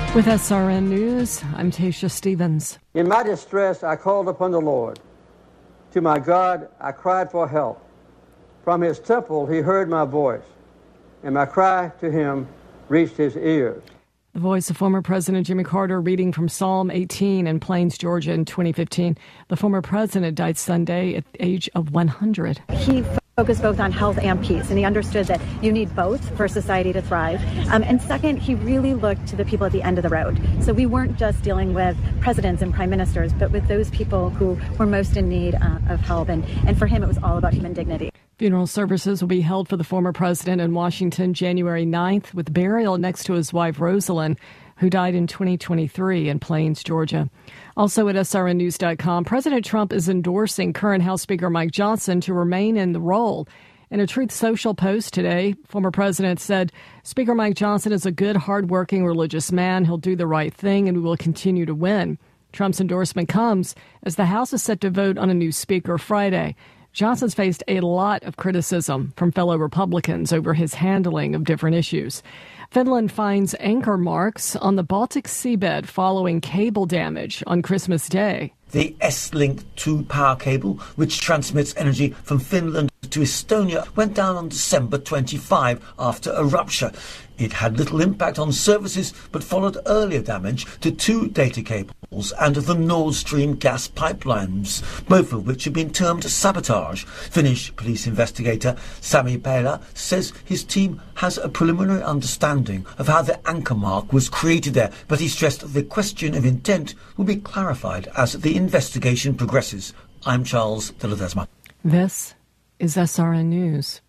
With SRN News, I'm Tasha Stevens. In my distress, I called upon the Lord. To my God, I cried for help. From his temple, he heard my voice, and my cry to him reached his ears. The voice of former President Jimmy Carter reading from Psalm 18 in Plains, Georgia in 2015. The former president died Sunday at the age of 100. He focused both on health and peace, and he understood that you need both for society to thrive. And second, he really looked to the people at the end of the road. So we weren't just dealing with presidents and prime ministers, but with those people who were most in need of help. And for him, it was all about human dignity. Funeral services will be held for the former president in Washington January 9th, with burial next to his wife Rosalind, who died in 2023 in Plains, Georgia. Also at srnnews.com, President Trump is endorsing current House Speaker Mike Johnson to remain in the role. In a Truth Social post today, former president said, Speaker Mike Johnson is a good, hardworking, religious man. He'll do the right thing, and we will continue to win. Trump's endorsement comes as the House is set to vote on a new speaker Friday. Johnson's faced a lot of criticism from fellow Republicans over his handling of different issues. Finland finds anchor marks on the Baltic seabed following cable damage on Christmas Day. The S-Link 2 power cable, which transmits energy from Finland to Estonia, went down on December 25 after a rupture. It had little impact on services, but followed earlier damage to 2 data cables and the Nord Stream gas pipelines, both of which have been termed sabotage. Finnish police investigator Sami Pela says his team has a preliminary understanding of how the anchor mark was created there, but he stressed that the question of intent will be clarified as the investigation progresses. I'm Charles de Ledesma. This is SRN News.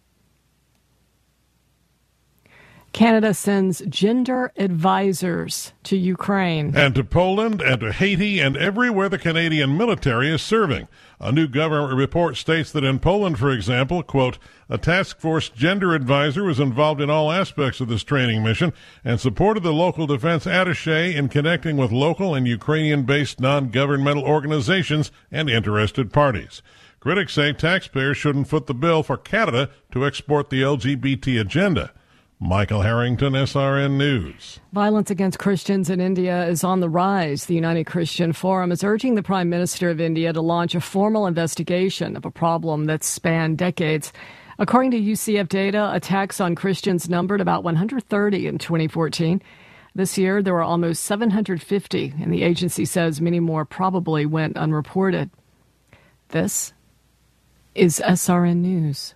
Canada sends gender advisors to Ukraine. And to Poland and to Haiti and everywhere the Canadian military is serving. A new government report states that in Poland, for example, quote, a task force gender advisor was involved in all aspects of this training mission and supported the local defense attaché in connecting with local and Ukrainian-based non-governmental organizations and interested parties. Critics say taxpayers shouldn't foot the bill for Canada to export the LGBT agenda. Michael Harrington, SRN News. Violence against Christians in India is on the rise. The United Christian Forum is urging the Prime Minister of India to launch a formal investigation of a problem that's spanned decades. According to UCF data, attacks on Christians numbered about 130 in 2014. This year, there were almost 750, and the agency says many more probably went unreported. This is SRN News.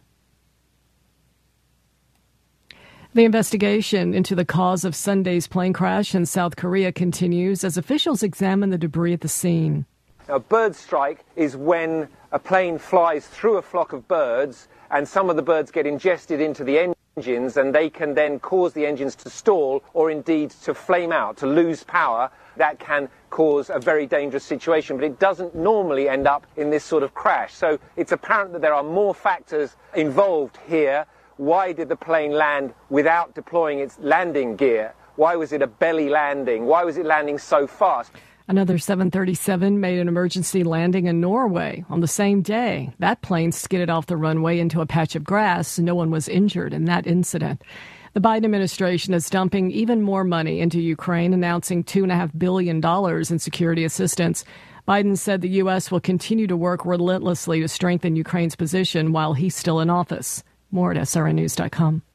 The investigation into the cause of Sunday's plane crash in South Korea continues as officials examine the debris at the scene. A bird strike is when a plane flies through a flock of birds and some of the birds get ingested into the engines and they can then cause the engines to stall or indeed to flame out, to lose power. That can cause a very dangerous situation, but it doesn't normally end up in this sort of crash. So it's apparent that there are more factors involved here. Why did the plane land without deploying its landing gear? Why was it a belly landing? Why was it landing so fast? Another 737 made an emergency landing in Norway on the same day. That plane skidded off the runway into a patch of grass. No one was injured in that incident. The Biden administration is dumping even more money into Ukraine, announcing $2.5 billion in security assistance. Biden said the U.S. will continue to work relentlessly to strengthen Ukraine's position while he's still in office. More at srnnews.com.